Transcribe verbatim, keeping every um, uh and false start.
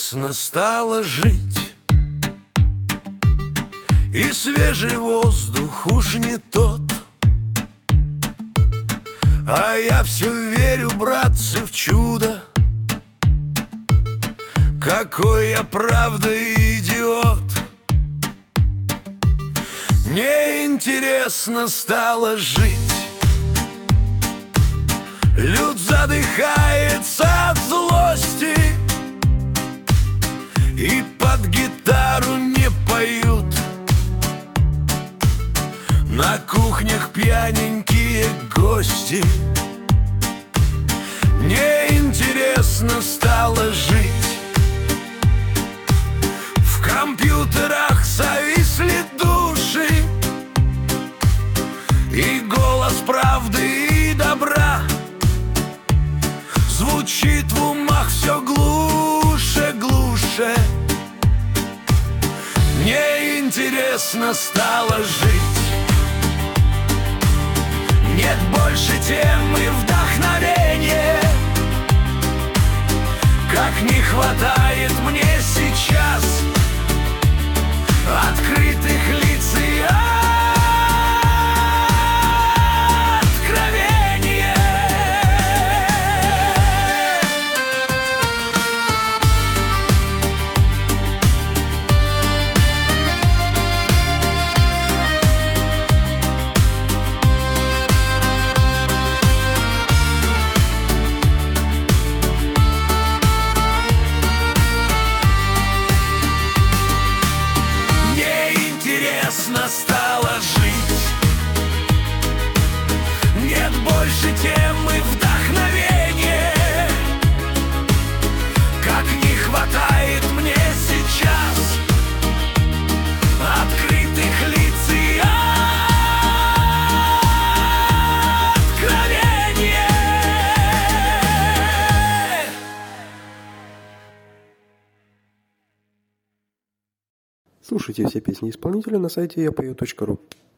интересно стало жить, и свежий воздух уж не тот. А я все верю, братцы, в чудо. Какой я, правда, идиот. Мне интересно стало жить. Люд задыхается от злости, и под гитару не поют. На кухнях пьяненькие гости. Мне интересно стало жить. В компьютерах зависли души, и голос правды и добра звучит в умах все глуше, глуше. Мне интересно стало жить. Нет больше темы вдохновения, как не хватает мне сейчас открытых лиц и откровения. Стало жить. Нет больше темы вдохновения, как не хватает мне сейчас открытых лиц и откровения. Слушайте все песни исполнителя на сайте я пою точка ру.